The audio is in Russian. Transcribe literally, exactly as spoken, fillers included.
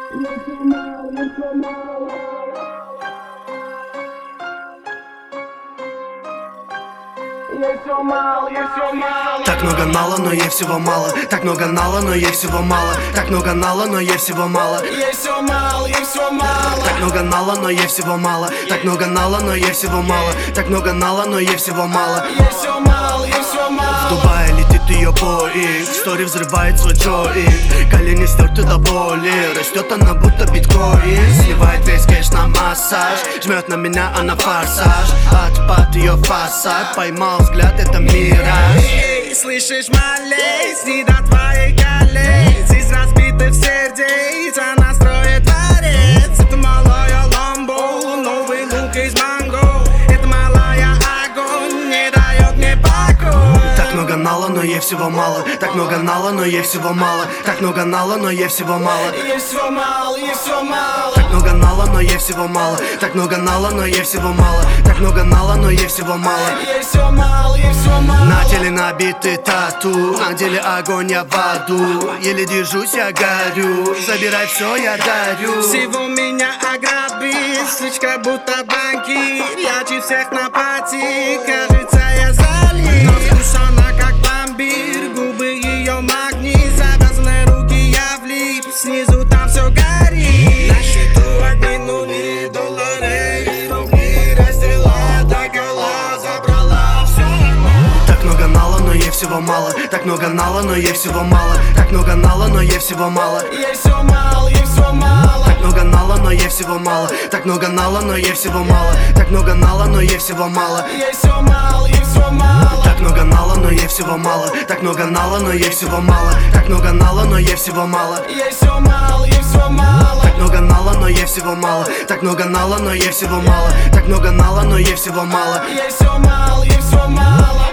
Так много нала, но ей всего мало. Так много нала, но ей всего мало. Так много нала, но ей всего мало. Ей все мало, ей все мало. Так много нала, но ей всего мало. Так много нала, но ей всего мало. Так много нала, но ей всего мало. Ей все мало, ей все мало. В Дубае летит ее Боинг, в сторе взрывает свой джоинт. Колени стерты до боли, растет она будто биткоин. Сливает весь кэш на массаж, жмет на меня она форсаж. Отпад ее фасад, поймал взгляд, это мираж. Эй, слышишь, малей, снит от твоей колей. Здесь разбиты все здесь, она строит дворец. Это малая ламбо, новый лук из манго. Это малая огонь, не дает мне покой. Так много нала, но ей всего мало. Так много нала, но ей всего мало. Так много нала, но ей всего мало. Ей все мало, ей все мало. Так много нала, но ей всего мало. Так много нала, но ей всего мало. Так много нала, но ей всего мало. Ей все мало, ей все мало. На теле набиты тату, на деле огонь, я в аду. Еле держусь, я горю. Забирай все, я дарю. Всего меня ограбит, слишком будто банкир. Ярче всех на пати, кажется, я залит. Но вкус она как пломбир, губы ее магнит. Завязаны руки, я влип, снизу там все горит. На счету одни нули, доллары и рубли. Раздела догола, забрала все. Так много нала, но ей всего мало. Так много нала, но ей всего мало. Так много нала, но ей всего мало. Ей все мало, ей все мало. Так много нала, но ей всего мало. Так много нала, но ей всего мало. Так много нала, но ей всего мало. Ей все мало, ей все мало. Так много нала, но ей всего мало. Так много нала, но ей всего мало. Так много нала, но ей всего мало. Ей все мало, ей все мало. Так много нала, но ей всего мало. Так много нала, но ей всего мало. Так много нала, но ей всего мало. Ей все мало, ей все мало.